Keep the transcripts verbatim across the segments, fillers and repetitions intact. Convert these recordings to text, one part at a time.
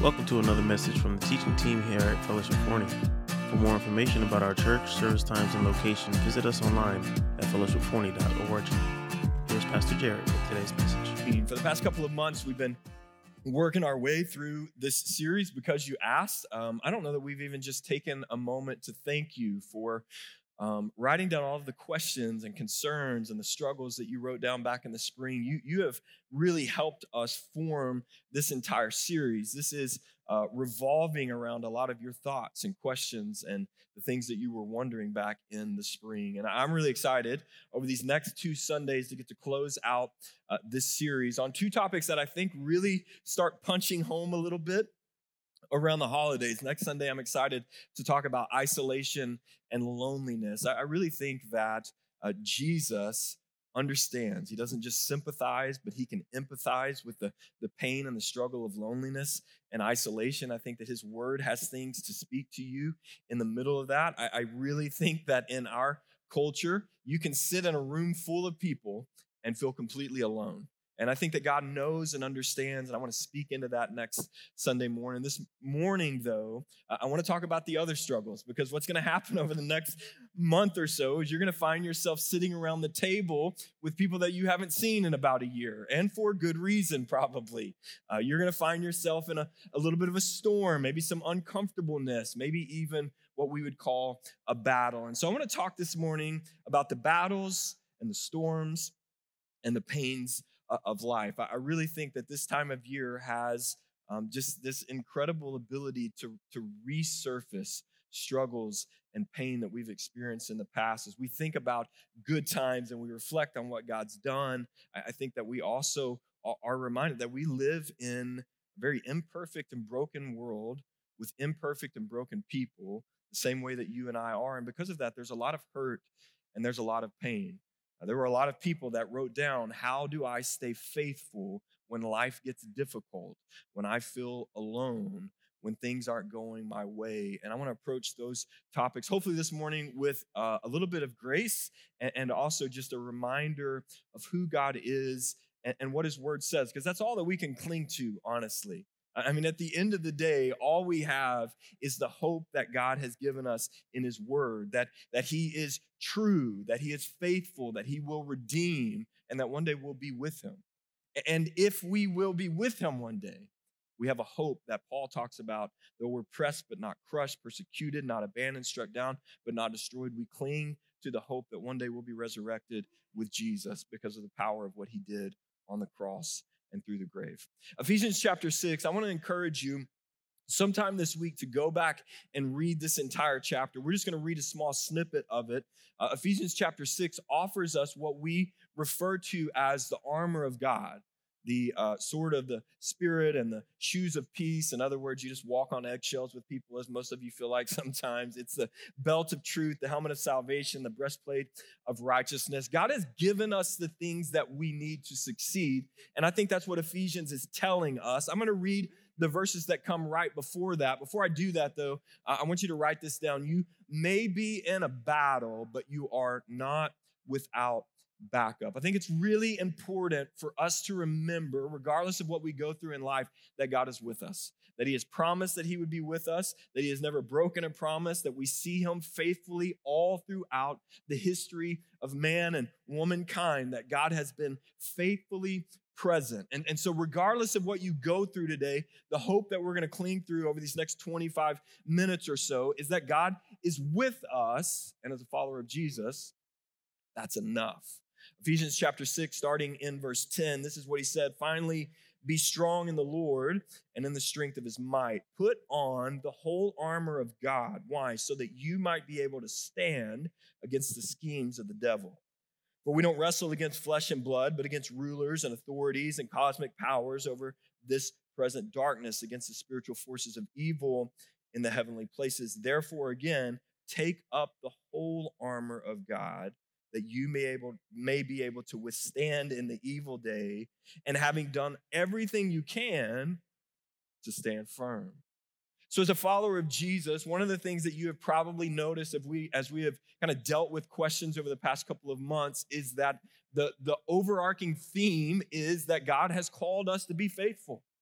Welcome to another message from the teaching team here at Fellowship Forney. For more information about our church, service times, and location, visit us online at fellowship forney dot org. Here's Pastor Jared with today's message. For the past couple of months, we've been working our way through this series because you asked. Um, I don't know that we've even just taken a moment to thank you for um, writing down all of the questions and concerns and the struggles that you wrote down back in the spring. You, you have really helped us form this entire series. This is uh, revolving around a lot of your thoughts and questions and the things that you were wondering back in the spring. And I'm really excited over these next two Sundays to get to close out uh, this series on two topics that I think really start punching home a little bit around the holidays. Next Sunday, I'm excited to talk about isolation and loneliness. I, I really think that uh, Jesus understands. He doesn't just sympathize, but he can empathize with the, the pain and the struggle of loneliness and isolation. I think that his word has things to speak to you in the middle of that. I, I really think that in our culture, you can sit in a room full of people and feel completely alone. And I think that God knows and understands, and I want to speak into that next Sunday morning. This morning, though, I want to talk about the other struggles, because what's going to happen over the next month or so is you're going to find yourself sitting around the table with people that you haven't seen in about a year, and for good reason, probably. Uh, you're going to find yourself in a, a little bit of a storm, maybe some uncomfortableness, maybe even what we would call a battle. And so I want to talk this morning about the battles and the storms and the pains of life. I really think that this time of year has um, just this incredible ability to, to resurface struggles and pain that we've experienced in the past. As we think about good times and we reflect on what God's done, I think that we also are reminded that we live in a very imperfect and broken world with imperfect and broken people, the same way that you and I are. And because of that, there's a lot of hurt and there's a lot of pain. Uh, there were a lot of people that wrote down, how do I stay faithful when life gets difficult, when I feel alone, when things aren't going my way? And I want to approach those topics, hopefully this morning, with uh, a little bit of grace and, and also just a reminder of who God is and, and what his word says, because that's all that we can cling to, honestly. I mean, at the end of the day, all we have is the hope that God has given us in his word, that, that he is true, that he is faithful, that he will redeem, and that one day we'll be with him. And if we will be with him one day, we have a hope that Paul talks about, though we're pressed but not crushed, persecuted, not abandoned, struck down but not destroyed. We cling to the hope that one day we'll be resurrected with Jesus because of the power of what he did on the cross and through the grave. Ephesians chapter six, I want to encourage you sometime this week to go back and read this entire chapter. We're just going to read a small snippet of it. Uh, Ephesians chapter six offers us what we refer to as the armor of God, the uh, sword of the Spirit and the shoes of peace. In other words, you just walk on eggshells with people, as most of you feel like sometimes. It's the belt of truth, the helmet of salvation, the breastplate of righteousness. God has given us the things that we need to succeed, and I think that's what Ephesians is telling us. I'm going to read the verses that come right before that. Before I do that, though, I want you to write this down. You may be in a battle, but you are not without backup. I think it's really important for us to remember, regardless of what we go through in life, that God is with us, that he has promised that he would be with us, that he has never broken a promise, that we see him faithfully all throughout the history of man and womankind, that God has been faithfully present. And, and so regardless of what you go through today, the hope that we're going to cling through over these next twenty-five minutes or so is that God is with us, and as a follower of Jesus, that's enough. Ephesians chapter six, starting in verse ten, this is what he said. Finally, be strong in the Lord and in the strength of his might. Put on the whole armor of God. Why? So that you might be able to stand against the schemes of the devil. For we don't wrestle against flesh and blood, but against rulers and authorities and cosmic powers over this present darkness, against the spiritual forces of evil in the heavenly places. Therefore, again, take up the whole armor of God, that you may able may be able to withstand in the evil day, and having done everything you can, to stand firm. So as a follower of Jesus, one of the things that you have probably noticed if we, as we have kind of dealt with questions over the past couple of months is that the, the overarching theme is that God has called us to be faithful.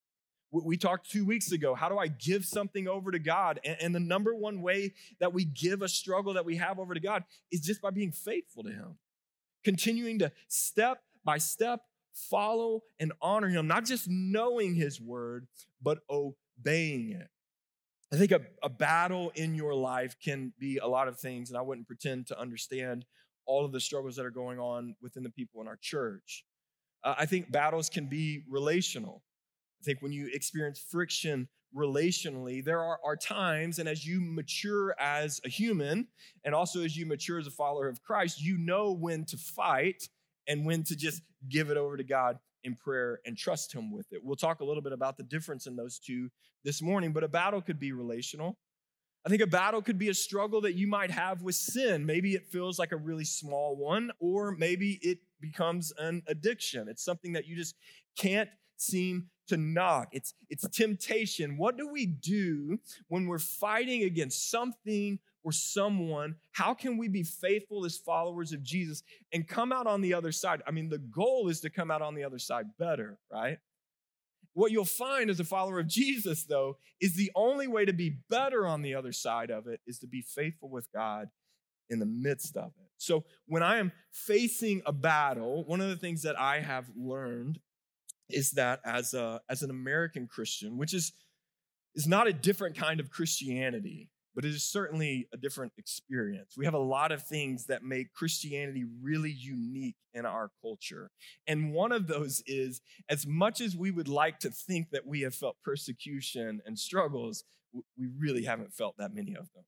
We talked two weeks ago, how do I give something over to God? And the number one way that we give a struggle that we have over to God is just by being faithful to him. Continuing to step by step follow and honor him, not just knowing his word, but obeying it. I think a, a battle in your life can be a lot of things, and I wouldn't pretend to understand all of the struggles that are going on within the people in our church. Uh, I think battles can be relational. I think when you experience friction relationally, there are, are times, and as you mature as a human, and also as you mature as a follower of Christ, you know when to fight and when to just give it over to God in prayer and trust him with it. We'll talk a little bit about the difference in those two this morning, but a battle could be relational. I think a battle could be a struggle that you might have with sin. Maybe it feels like a really small one, or maybe it becomes an addiction. It's something that you just can't seem to knock. It's, it's temptation. What do we do when we're fighting against something or someone? How can we be faithful as followers of Jesus and come out on the other side? I mean, the goal is to come out on the other side better, right? What you'll find as a follower of Jesus, though, is the only way to be better on the other side of it is to be faithful with God in the midst of it. So when I am facing a battle, one of the things that I have learned is that as a as an American Christian, which is, is not a different kind of Christianity, but it is certainly a different experience. We have a lot of things that make Christianity really unique in our culture. And one of those is, as much as we would like to think that we have felt persecution and struggles, we really haven't felt that many of them.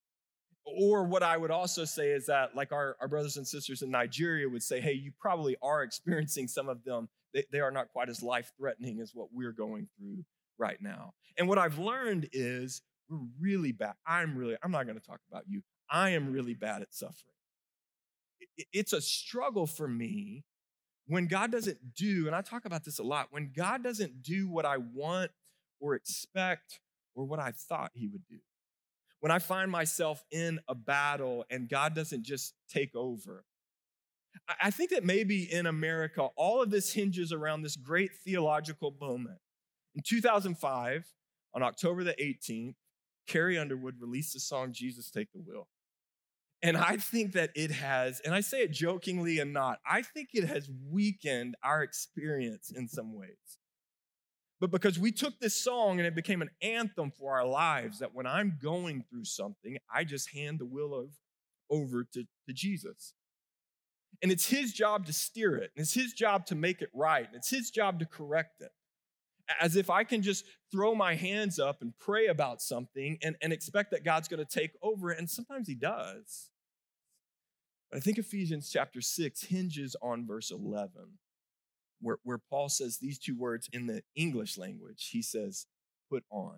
Or what I would also say is that, like our, our brothers and sisters in Nigeria would say, hey, you probably are experiencing some of them. They, they are not quite as life-threatening as what we're going through right now. And what I've learned is we're really bad. I'm really, I'm not going to talk about you. I am really bad at suffering. It, it's a struggle for me when God doesn't do, and I talk about this a lot, when God doesn't do what I want or expect or what I thought he would do. When I find myself in a battle and God doesn't just take over. I think that maybe in America, all of this hinges around this great theological moment. In two thousand five, on October the eighteenth, Carrie Underwood released the song, Jesus Take the Wheel. And I think that it has, and I say it jokingly and not, I think it has weakened our experience in some ways. But because we took this song and it became an anthem for our lives, that when I'm going through something, I just hand the wheel of, over to, to Jesus. And it's his job to steer it. And it's his job to make it right. And it's his job to correct it. As if I can just throw my hands up and pray about something and, and expect that God's going to take over it. And sometimes he does. But I think Ephesians chapter six hinges on verse eleven, where, where Paul says these two words in the English language. He says, put on.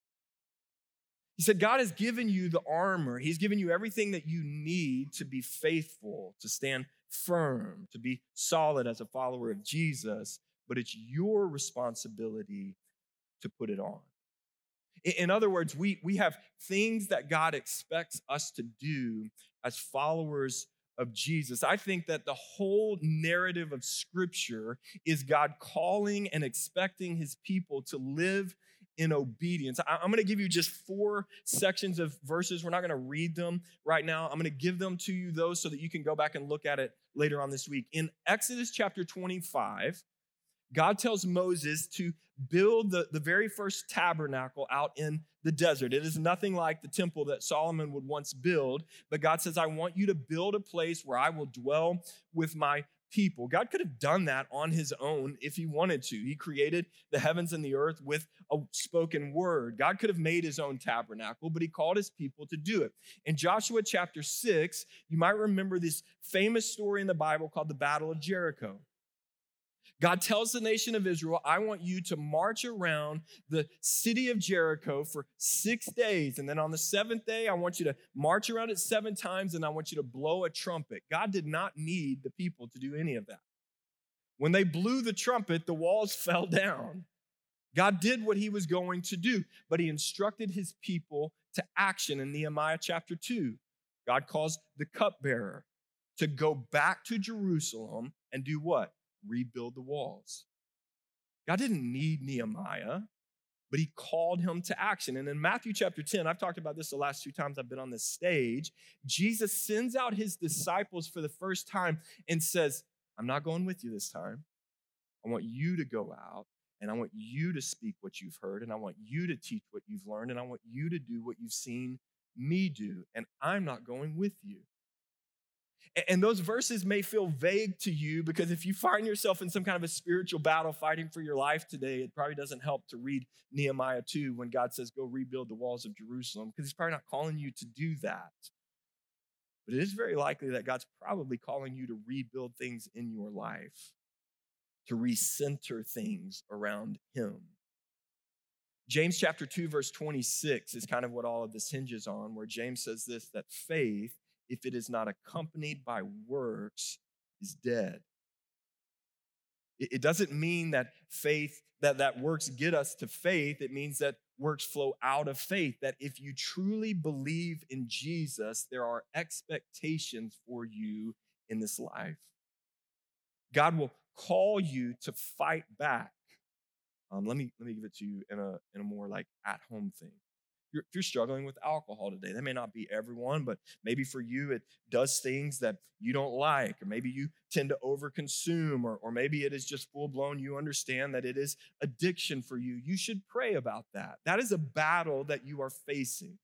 He said, God has given you the armor. He's given you everything that you need to be faithful, to stand firm, to be solid as a follower of Jesus, but it's your responsibility to put it on. In other words, we, we have things that God expects us to do as followers of Jesus. I think that the whole narrative of Scripture is God calling and expecting his people to live in obedience. I'm going to give you just four sections of verses. We're not going to read them right now. I'm going to give them to you, those, so that you can go back and look at it later on this week. In Exodus chapter twenty-five, God tells Moses to build the, the very first tabernacle out in the desert. It is nothing like the temple that Solomon would once build, but God says, I want you to build a place where I will dwell with my people. God could have done that on his own if he wanted to. He created the heavens and the earth with a spoken word. God could have made his own tabernacle, but he called his people to do it. In Joshua chapter six, you might remember this famous story in the Bible called the Battle of Jericho. God tells the nation of Israel, I want you to march around the city of Jericho for six days. And then on the seventh day, I want you to march around it seven times, and I want you to blow a trumpet. God did not need the people to do any of that. When they blew the trumpet, the walls fell down. God did what he was going to do, but he instructed his people to action. In Nehemiah chapter two, God calls the cupbearer to go back to Jerusalem and do what? Rebuild the walls. God didn't need Nehemiah. but he called him to action. And in Matthew chapter ten, I've talked about this the last two times I've been on this stage, Jesus sends out his disciples for the first time and says, I'm not going with you this time. I want you to go out, and I want you to speak what you've heard, and I want you to teach what you've learned, and I want you to do what you've seen me do, and I'm not going with you. And those verses may feel vague to you because if you find yourself in some kind of a spiritual battle fighting for your life today, it probably doesn't help to read Nehemiah two when God says, go rebuild the walls of Jerusalem, because he's probably not calling you to do that. But it is very likely that God's probably calling you to rebuild things in your life, to recenter things around him. James chapter two, verse twenty-six is kind of what all of this hinges on, where James says this, that faith, if it is not accompanied by works, is dead. It doesn't mean that faith, that, that works get us to faith. It means that works flow out of faith, that if you truly believe in Jesus, there are expectations for you in this life. God will call you to fight back. Um, let me let me give it to you in a in a more like at-home thing. You're, if you're struggling with alcohol today, that may not be everyone, but maybe for you it does things that you don't like, or maybe you tend to overconsume, or, or maybe it is just full-blown, you understand that it is addiction for you. You should pray about that. That is a battle that you are facing.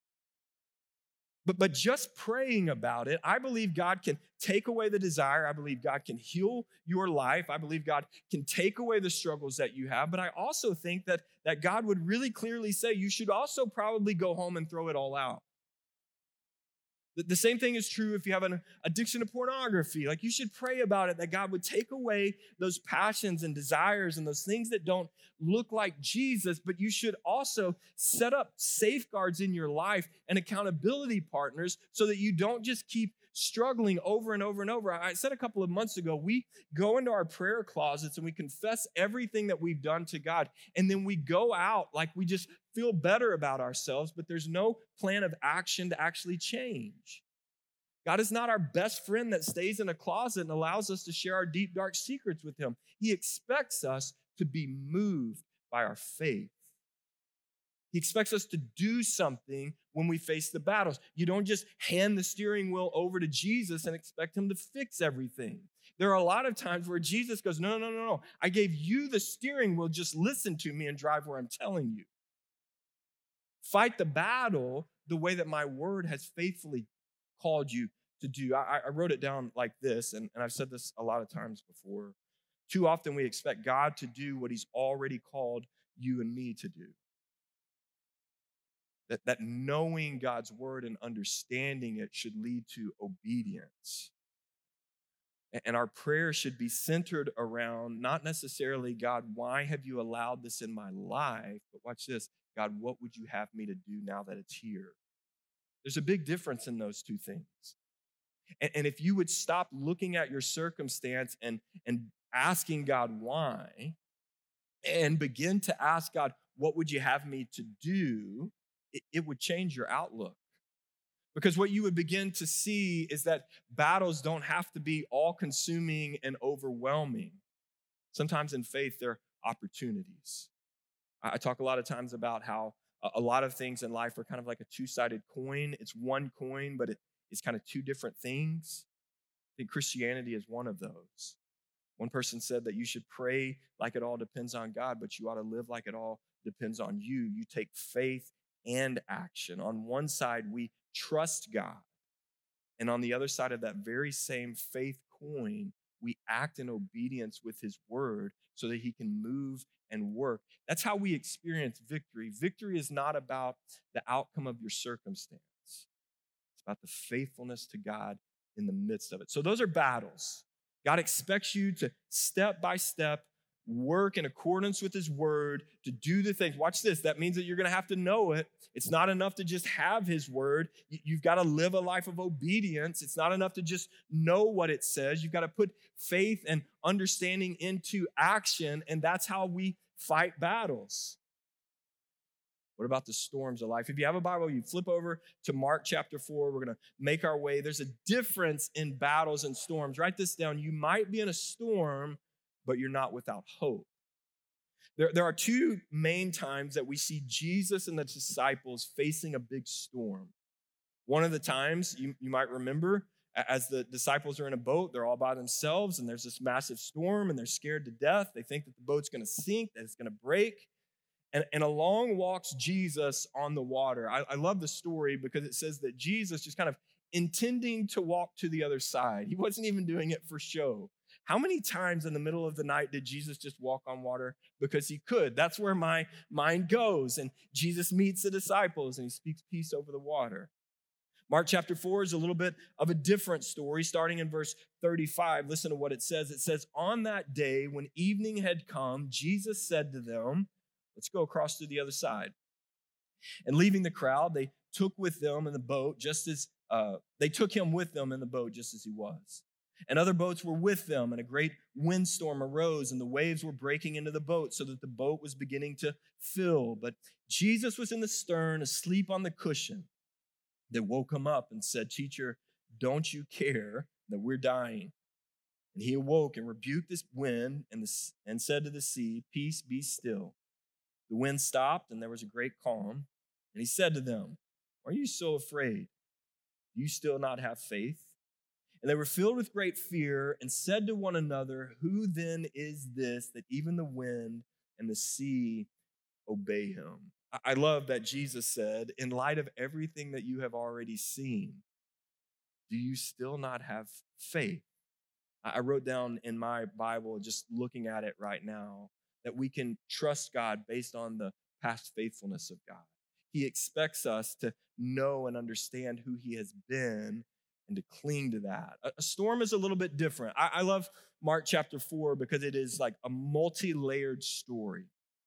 But, but just praying about it, I believe God can take away the desire. I believe God can heal your life. I believe God can take away the struggles that you have. But I also think that, that God would really clearly say you should also probably go home and throw it all out. The, the same thing is true if you have an addiction to pornography. Like, you should pray about it, that God would take away those passions and desires and those things that don't look like Jesus, but you should also set up safeguards in your life and accountability partners so that you don't just keep struggling over and over and over. I said a couple of months ago, we go into our prayer closets and we confess everything that we've done to God, and then we go out like we just feel better about ourselves, but there's no plan of action to actually change. God is not our best friend that stays in a closet and allows us to share our deep, dark secrets with him. He expects us to be moved by our faith. He expects us to do something when we face the battles. You don't just hand the steering wheel over to Jesus and expect him to fix everything. There are a lot of times where Jesus goes, no, no, no, no. I gave you the steering wheel. Just listen to me and drive where I'm telling you. Fight the battle the way that my word has faithfully called you to do. I, I wrote it down like this, and, and I've said this a lot of times before. Too often we expect God to do what he's already called you and me to do. That, that knowing God's word and understanding it should lead to obedience. And our prayer should be centered around not necessarily, God, why have you allowed this in my life? But watch this, God, what would you have me to do now that it's here? There's a big difference in those two things. And, and if you would stop looking at your circumstance and, and asking God why, and begin to ask God, what would you have me to do? It, it would change your outlook. Because what you would begin to see is that battles don't have to be all-consuming and overwhelming. Sometimes in faith, there are opportunities. I talk a lot of times about how a lot of things in life are kind of like a two-sided coin. It's one coin, but it, it's kind of two different things. I think Christianity is one of those. One person said that you should pray like it all depends on God, but you ought to live like it all depends on you. You take faith and action. On one side, we trust God. And on the other side of that very same faith coin, we act in obedience with his word so that he can move and work. That's how we experience victory. Victory is not about the outcome of your circumstance. It's about the faithfulness to God in the midst of it. So those are battles. God expects you to step by step work in accordance with his word, to do the things. Watch this. That means that you're going to have to know it. It's not enough to just have his word. You've got to live a life of obedience. It's not enough to just know what it says. You've got to put faith and understanding into action, and that's how we fight battles. What about the storms of life? If you have a Bible, you flip over to Mark chapter four. We're going to make our way. There's a difference in battles and storms. Write this down. You might be in a storm, but you're not without hope. There, there are two main times that we see Jesus and the disciples facing a big storm. One of the times, you, you might remember, as the disciples are in a boat, they're all by themselves, and there's this massive storm, and they're scared to death. They think that the boat's going to sink, that it's going to break. And, and along walks Jesus on the water. I, I love the story because it says that Jesus just kind of intending to walk to the other side. He wasn't even doing it for show. How many times in the middle of the night did Jesus just walk on water? Because he could. That's where my mind goes. And Jesus meets the disciples and he speaks peace over the water. Mark chapter four is a little bit of a different story, starting in verse thirty-five. Listen to what it says. It says, on that day when evening had come, Jesus said to them, let's go across to the other side. And leaving the crowd, they took with them in the boat just as, uh, they took him with them in the boat just as he was. And other boats were with them, and a great windstorm arose, and the waves were breaking into the boat so that the boat was beginning to fill. But Jesus was in the stern, asleep on the cushion. They woke him up and said, teacher, don't you care that we're dying? And he awoke and rebuked this wind and, the, and said to the sea, peace, be still. The wind stopped and there was a great calm. And he said to them, are you so afraid? Do you still not have faith? And they were filled with great fear and said to one another, who then is this that even the wind and the sea obey him? I love that Jesus said, in light of everything that you have already seen, do you still not have faith? I wrote down in my Bible, just looking at it right now, that we can trust God based on the past faithfulness of God. He expects us to know and understand who he has been and to cling to that. A storm is a little bit different. I, I love Mark chapter four because it is like a multi-layered story.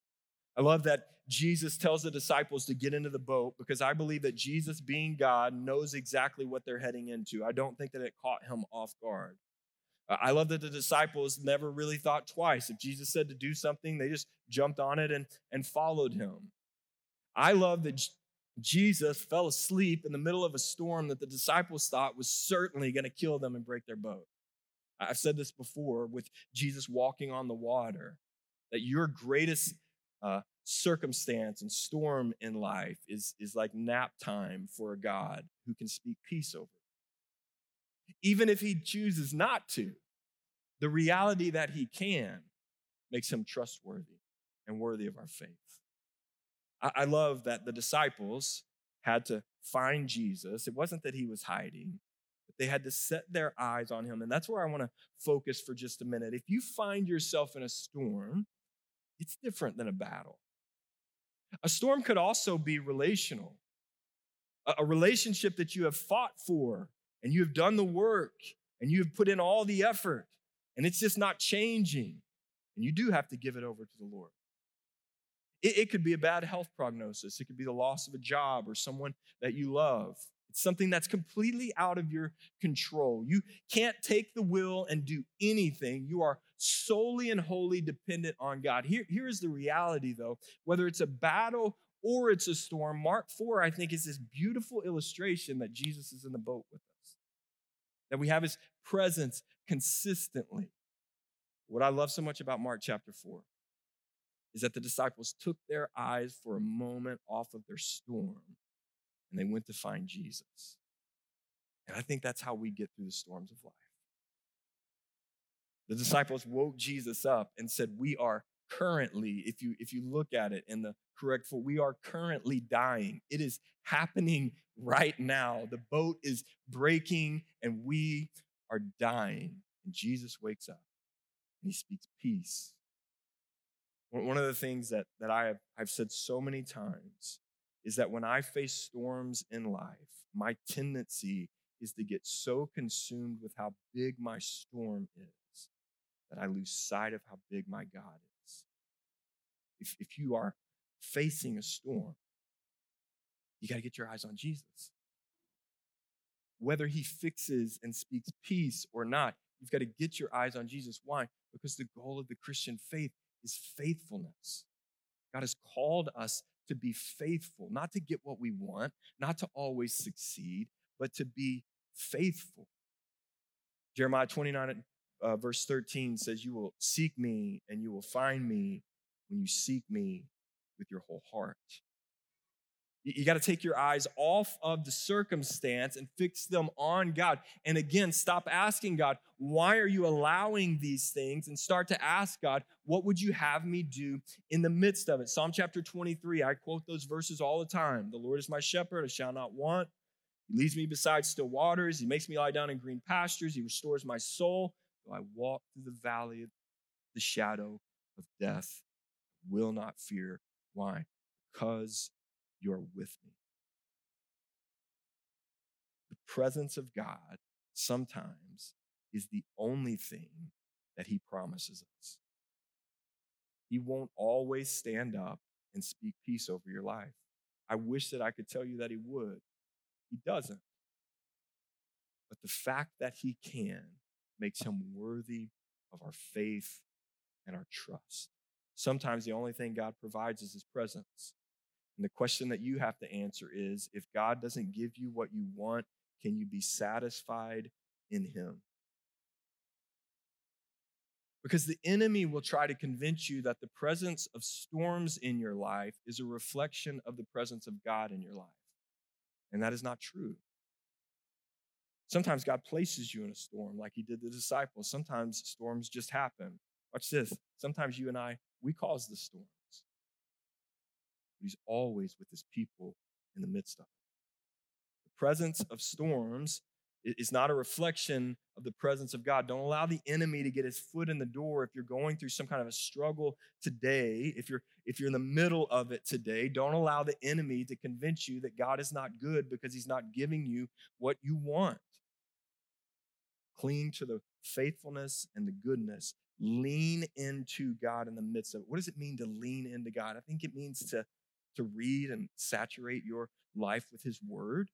I love that Jesus tells the disciples to get into the boat because I believe that Jesus, being God, knows exactly what they're heading into. I don't think that it caught him off guard. I love that the disciples never really thought twice. If Jesus said to do something, they just jumped on it and, and followed him. I love that Jesus fell asleep in the middle of a storm that the disciples thought was certainly going to kill them and break their boat. I've said this before with Jesus walking on the water, that your greatest uh, circumstance and storm in life is, is like nap time for a God who can speak peace over it. Even if he chooses not to, the reality that he can makes him trustworthy and worthy of our faith. I, I love that the disciples had to find Jesus. It wasn't that he was hiding, but they had to set their eyes on him. And that's where I want to focus for just a minute. If you find yourself in a storm, it's different than a battle. A storm could also be relational. A, a relationship that you have fought for and you have done the work and you have put in all the effort and it's just not changing. And you do have to give it over to the Lord. It, it could be a bad health prognosis. It could be the loss of a job or someone that you love. It's something that's completely out of your control. You can't take the will and do anything. You are solely and wholly dependent on God. Here, here is the reality, though. Whether it's a battle or it's a storm, Mark four, I think, is this beautiful illustration that Jesus is in the boat with us, that we have his presence consistently. What I love so much about Mark chapter four is that the disciples took their eyes for a moment off of their storm and they went to find Jesus. And I think that's how we get through the storms of life. The disciples woke Jesus up and said, we are currently, if you, if you look at it in the correct form, we are currently dying. It is happening right now. The boat is breaking and we are dying. And Jesus wakes up and he speaks peace. One of the things that, that I have I've said so many times is that when I face storms in life, my tendency is to get so consumed with how big my storm is that I lose sight of how big my God is. If, if you are facing a storm, you got to get your eyes on Jesus. Whether he fixes and speaks peace or not, you've got to get your eyes on Jesus. Why? Because the goal of the Christian faith is faithfulness. God has called us to be faithful, not to get what we want, not to always succeed, but to be faithful. Jeremiah twenty-nine, uh, verse thirteen says, you will seek me and you will find me when you seek me with your whole heart. You, you got to take your eyes off of the circumstance and fix them on God. And again, stop asking God, why are you allowing these things? And start to ask God, what would you have me do in the midst of it? Psalm chapter twenty-three, I quote those verses all the time. The Lord is my shepherd, I shall not want. He leads me beside still waters. He makes me lie down in green pastures. He restores my soul. Though I walk through the valley of the shadow of death, I will not fear. Why? Because you're with me. The presence of God sometimes is the only thing that he promises us. He won't always stand up and speak peace over your life. I wish that I could tell you that he would. He doesn't. But the fact that he can makes him worthy of our faith and our trust. Sometimes the only thing God provides is his presence. And the question that you have to answer is, if God doesn't give you what you want, can you be satisfied in him? Because the enemy will try to convince you that the presence of storms in your life is a reflection of the presence of God in your life. And that is not true. Sometimes God places you in a storm like he did the disciples. Sometimes storms just happen. Watch this. Sometimes you and I, we cause the storms. But he's always with his people in the midst of it. The presence of storms is not a reflection of the presence of God. Don't allow the enemy to get his foot in the door if you're going through some kind of a struggle today. If you're, if you're in the middle of it today, don't allow the enemy to convince you that God is not good because he's not giving you what you want. Cling to the faithfulness and the goodness. Lean into God in the midst of it. What does it mean to lean into God? I think it means to, to read and saturate your life with his word.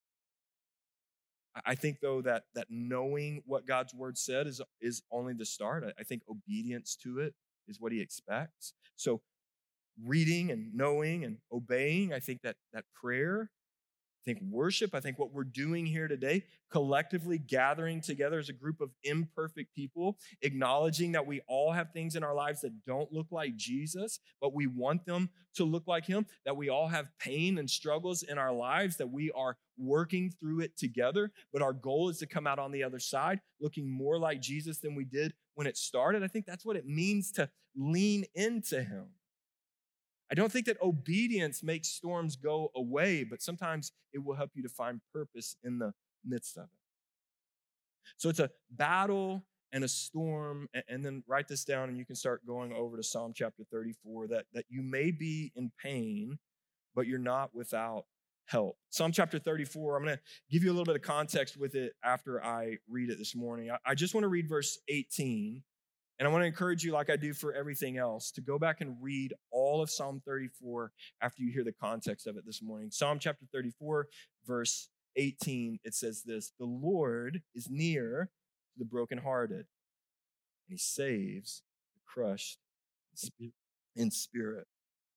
I think, though, that, that knowing what God's word said is, is only the start. I think obedience to it is what he expects. So reading and knowing and obeying, I think that, that prayer, I think worship, I think what we're doing here today, collectively gathering together as a group of imperfect people, acknowledging that we all have things in our lives that don't look like Jesus, but we want them to look like him, that we all have pain and struggles in our lives, that we are working through it together, but our goal is to come out on the other side looking more like Jesus than we did when it started. I think that's what it means to lean into him. I don't think that obedience makes storms go away, but sometimes it will help you to find purpose in the midst of it. So it's a battle and a storm, and then write this down and you can start going over to Psalm chapter thirty-four, that, that you may be in pain, but you're not without help. Psalm chapter thirty-four, I'm going to give you a little bit of context with it after I read it this morning. I, I just want to read verse eighteen. And I want to encourage you, like I do for everything else, to go back and read all of Psalm thirty-four after you hear the context of it this morning. Psalm chapter thirty-four, verse eighteen, it says this: "The Lord is near to the brokenhearted, and he saves the crushed in spirit."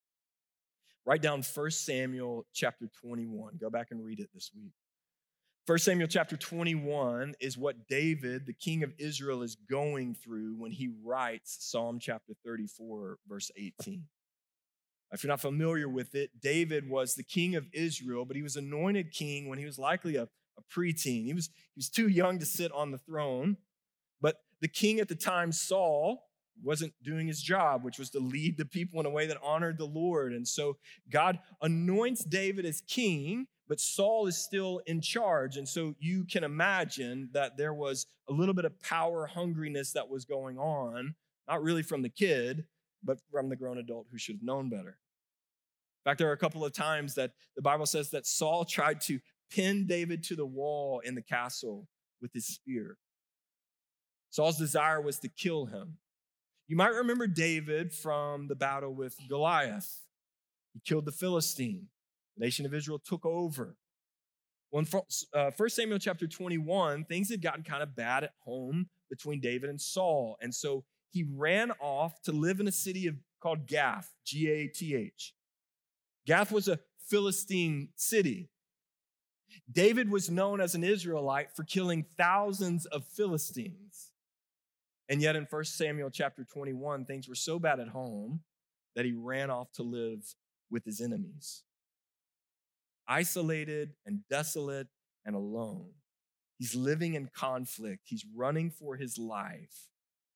Write down First Samuel chapter twenty-one. Go back and read it this week. First Samuel chapter twenty-one is what David, the king of Israel, is going through when he writes Psalm chapter thirty-four, verse eighteen. If you're not familiar with it, David was the king of Israel, but he was anointed king when he was likely a, a preteen. He was, he was too young to sit on the throne, but the king at the time, Saul, wasn't doing his job, which was to lead the people in a way that honored the Lord. And so God anoints David as king, but Saul is still in charge. And so you can imagine that there was a little bit of power hungriness that was going on, not really from the kid, but from the grown adult who should have known better. In fact, there are a couple of times that the Bible says that Saul tried to pin David to the wall in the castle with his spear. Saul's desire was to kill him. You might remember David from the battle with Goliath. He killed the Philistine. The nation of Israel took over. Well, in uh, First Samuel chapter twenty-one, things had gotten kind of bad at home between David and Saul. And so he ran off to live in a city of, called Gath, G A T H. Gath was a Philistine city. David was known as an Israelite for killing thousands of Philistines. And yet in First Samuel chapter twenty-one, things were so bad at home that he ran off to live with his enemies. Isolated and desolate and alone. He's living in conflict. He's running for his life.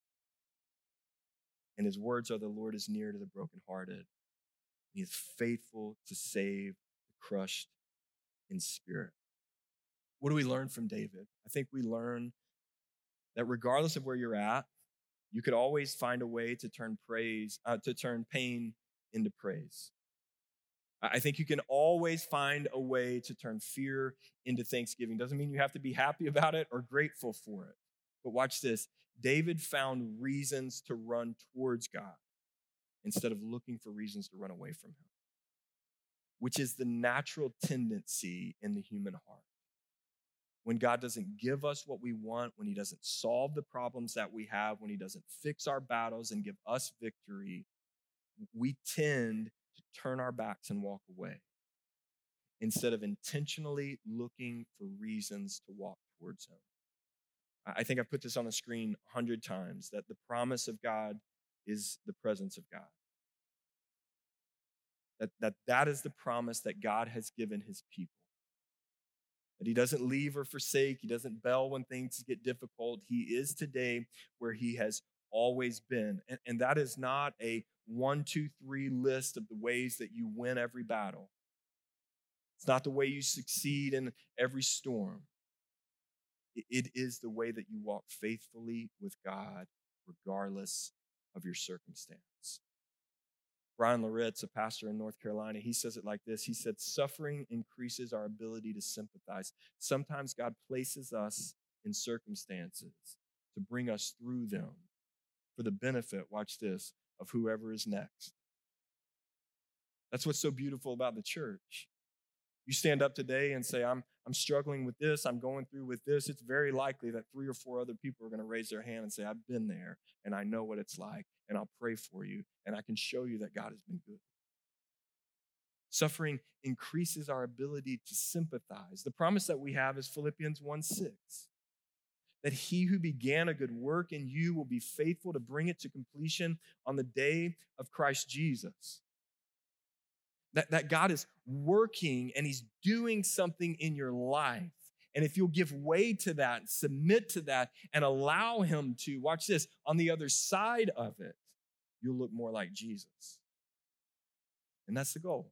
And his words are, the Lord is near to the brokenhearted. He is faithful to save the crushed in spirit. What do we learn from David? I think we learn that regardless of where you're at, you could always find a way to turn praise, uh, to turn pain into praise. I think you can always find a way to turn fear into thanksgiving. Doesn't mean you have to be happy about it or grateful for it. But watch this. David found reasons to run towards God instead of looking for reasons to run away from him, which is the natural tendency in the human heart. When God doesn't give us what we want, when he doesn't solve the problems that we have, when he doesn't fix our battles and give us victory, we tend to turn our backs and walk away instead of intentionally looking for reasons to walk towards him. I think I've put this on the screen a hundred times, that the promise of God is the presence of God. That, that that is the promise that God has given his people. That he doesn't leave or forsake. He doesn't bail when things get difficult. He is today where he has always been. And, and that is not a one, two, three list of the ways that you win every battle. It's not the way you succeed in every storm. It, it is the way that you walk faithfully with God, regardless of your circumstance. Brian Loritz, a pastor in North Carolina, he says it like this. He said, suffering increases our ability to sympathize. Sometimes God places us in circumstances to bring us through them for the benefit, watch this, of whoever is next. That's what's so beautiful about the church. You stand up today and say, I'm, I'm struggling with this, I'm going through with this. It's very likely that three or four other people are going to raise their hand and say, I've been there and I know what it's like and I'll pray for you and I can show you that God has been good. Suffering increases our ability to sympathize. The promise that we have is Philippians one six, that he who began a good work in you will be faithful to bring it to completion on the day of Christ Jesus. That, that God is working and he's doing something in your life. And if you'll give way to that, submit to that, and allow him to, watch this, on the other side of it, you'll look more like Jesus. And that's the goal.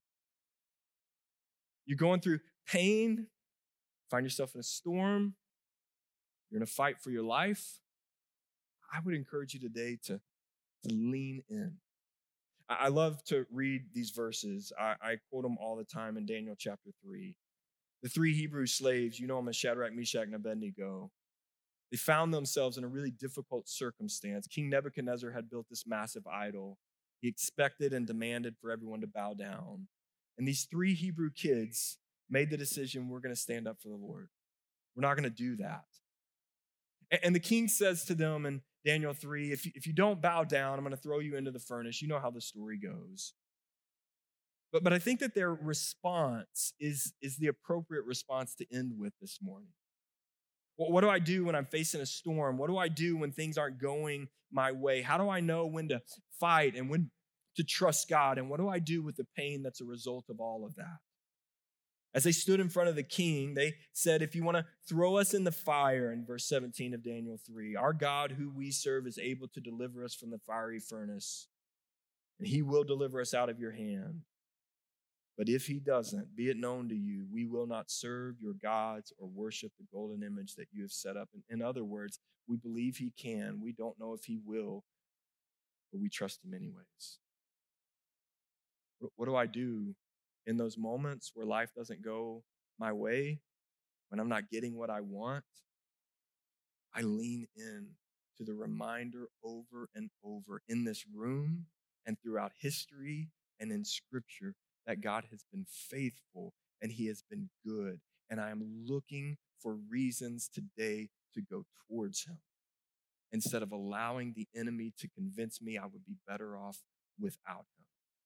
You're going through pain, find yourself in a storm, you're in a fight for your life. I would encourage you today to, to lean in. I love to read these verses. I, I quote them all the time in Daniel chapter three. The three Hebrew slaves, you know them as Shadrach, Meshach, and Abednego. They found themselves in a really difficult circumstance. King Nebuchadnezzar had built this massive idol. He expected and demanded for everyone to bow down. And these three Hebrew kids made the decision, we're going to stand up for the Lord. We're not going to do that. And, and the king says to them in Daniel three, if you, if you don't bow down, I'm going to throw you into the furnace. You know how the story goes. But, but I think that their response is, is the appropriate response to end with this morning. Well, what do I do when I'm facing a storm? What do I do when things aren't going my way? How do I know when to fight and when to trust God? And what do I do with the pain that's a result of all of that? As they stood in front of the king, they said, if you want to throw us in the fire, in verse seventeen of Daniel three, our God who we serve is able to deliver us from the fiery furnace, and he will deliver us out of your hand. But if he doesn't, be it known to you, we will not serve your gods or worship the golden image that you have set up. In, in other words, we believe he can. We don't know if he will, but we trust him anyways. What, what do I do in those moments where life doesn't go my way, when I'm not getting what I want? I lean in to the reminder over and over in this room and throughout history and in Scripture that God has been faithful and he has been good. And I am looking for reasons today to go towards him instead of allowing the enemy to convince me I would be better off without him.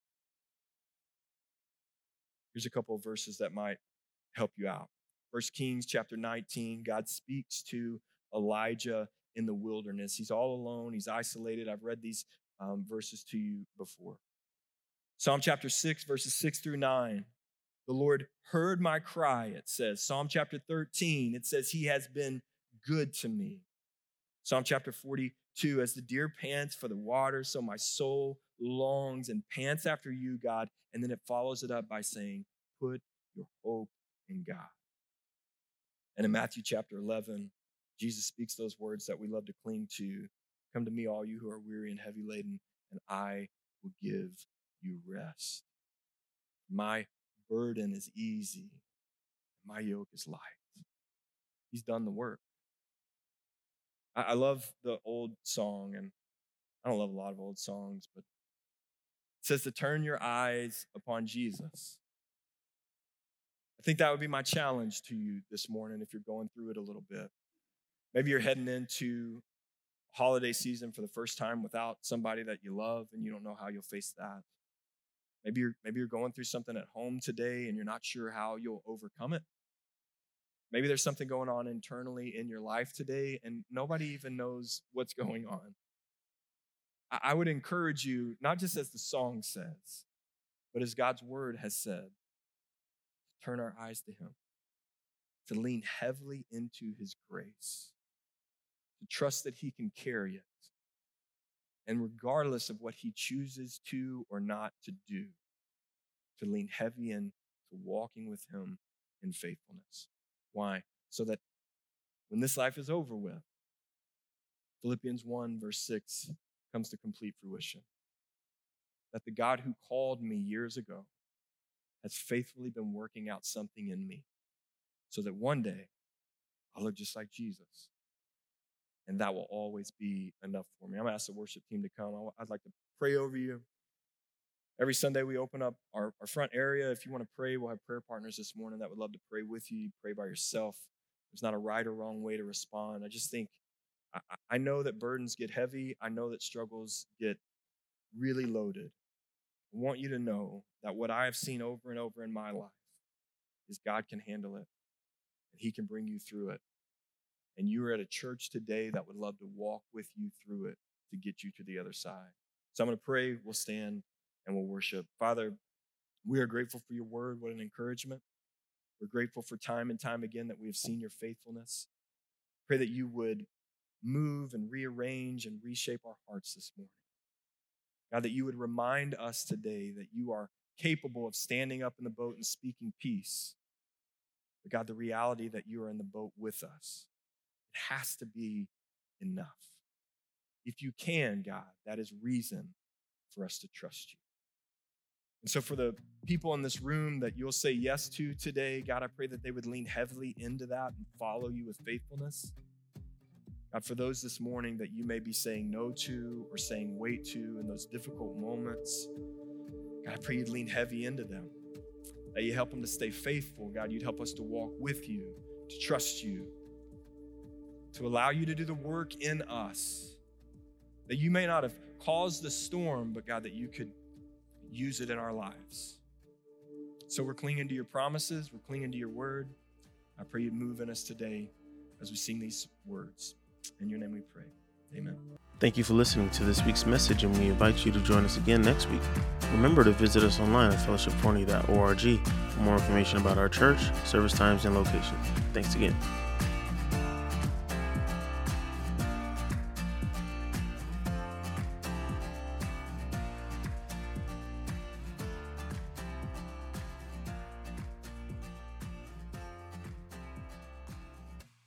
Here's a couple of verses that might help you out. First Kings chapter nineteen, God speaks to Elijah in the wilderness. He's all alone. He's isolated. I've read these um, verses to you before. Psalm chapter six, verses six through nine. The Lord heard my cry, it says. Psalm chapter thirteen, it says, he has been good to me. Psalm chapter forty-two, as the deer pants for the water, so my soul longs and pants after you, God. And then it follows it up by saying, put your hope in God. And in Matthew chapter eleven, Jesus speaks those words that we love to cling to. Come to me, all you who are weary and heavy laden, and I will give you rest. My burden is easy. My yoke is light. He's done the work. I, I love the old song, and I don't love a lot of old songs, but it says to turn your eyes upon Jesus. I think that would be my challenge to you this morning if you're going through it a little bit. Maybe you're heading into holiday season for the first time without somebody that you love, and you don't know how you'll face that. Maybe you're, maybe you're going through something at home today, and you're not sure how you'll overcome it. Maybe there's something going on internally in your life today, and nobody even knows what's going on. I, I would encourage you, not just as the song says, but as God's word has said, to turn our eyes to him, to lean heavily into his grace, to trust that he can carry it. And regardless of what he chooses to or not to do, to lean heavy into walking with him in faithfulness. Why? So that when this life is over with, Philippians one verse six comes to complete fruition. That the God who called me years ago has faithfully been working out something in me so that one day I'll look just like Jesus. And that will always be enough for me. I'm going to ask the worship team to come. I'd like to pray over you. Every Sunday we open up our, our front area. If you want to pray, we'll have prayer partners this morning that would love to pray with you. You pray by yourself. There's not a right or wrong way to respond. I just think, I, I know that burdens get heavy. I know that struggles get really loaded. I want you to know that what I have seen over and over in my life is God can handle it, and he can bring you through it. And you are at a church today that would love to walk with you through it to get you to the other side. So I'm going to pray, we'll stand, and we'll worship. Father, we are grateful for your word. What an encouragement. We're grateful for time and time again that we have seen your faithfulness. Pray that you would move and rearrange and reshape our hearts this morning. God, that you would remind us today that you are capable of standing up in the boat and speaking peace. But God, the reality that you are in the boat with us, it has to be enough. If you can, God, that is reason for us to trust you. And so for the people in this room that you'll say yes to today, God, I pray that they would lean heavily into that and follow you with faithfulness. God, for those this morning that you may be saying no to or saying wait to in those difficult moments, God, I pray you'd lean heavy into them, that you help them to stay faithful. God, you'd help us to walk with you, to trust you, to allow you to do the work in us, that you may not have caused the storm, but God, that you could use it in our lives. So we're clinging to your promises. We're clinging to your word. I pray you'd move in us today as we sing these words. In your name we pray. Amen. Thank you for listening to this week's message, and we invite you to join us again next week. Remember to visit us online at fellowship forney dot org for more information about our church, service times, and location. Thanks again.